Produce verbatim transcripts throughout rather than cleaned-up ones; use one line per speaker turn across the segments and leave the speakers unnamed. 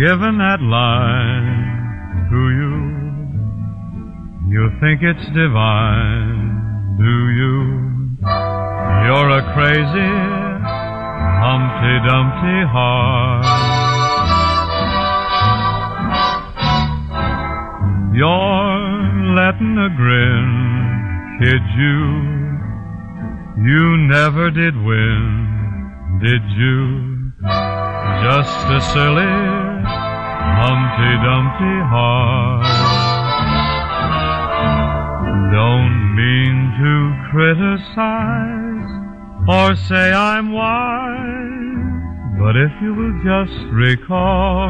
given that line to you. You think it's divine, do you? You're a crazy Humpty Dumpty heart. You're letting a grin kid you. You never did win, did you? Just a silly Humpty Dumpty heart. Don't mean to criticize or say I'm wise, but if you will just recall,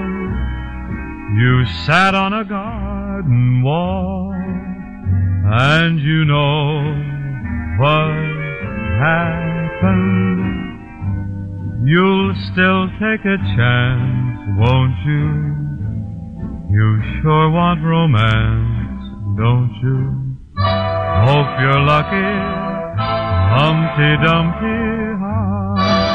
you sat on a garden wall, and you know what happened. You'll still take a chance, won't you? You sure want romance, don't you? Hope you're lucky, Humpty Dumpty heart.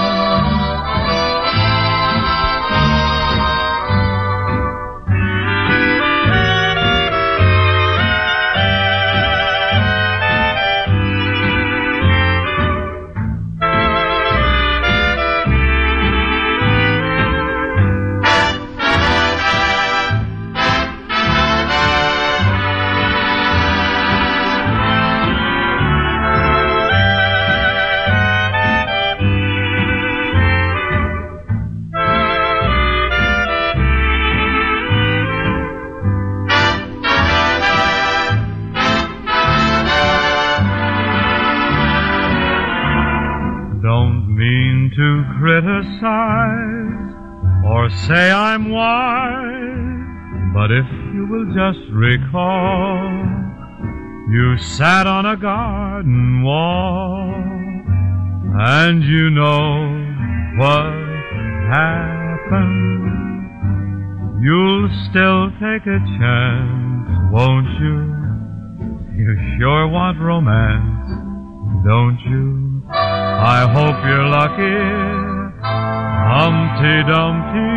Don't mean to criticize or say I'm wise, but if you will just recall, you sat on a garden wall, and you know what happened. You'll still take a chance, won't you? You sure want romance, don't you? I hope you're lucky, Humpty Dumpty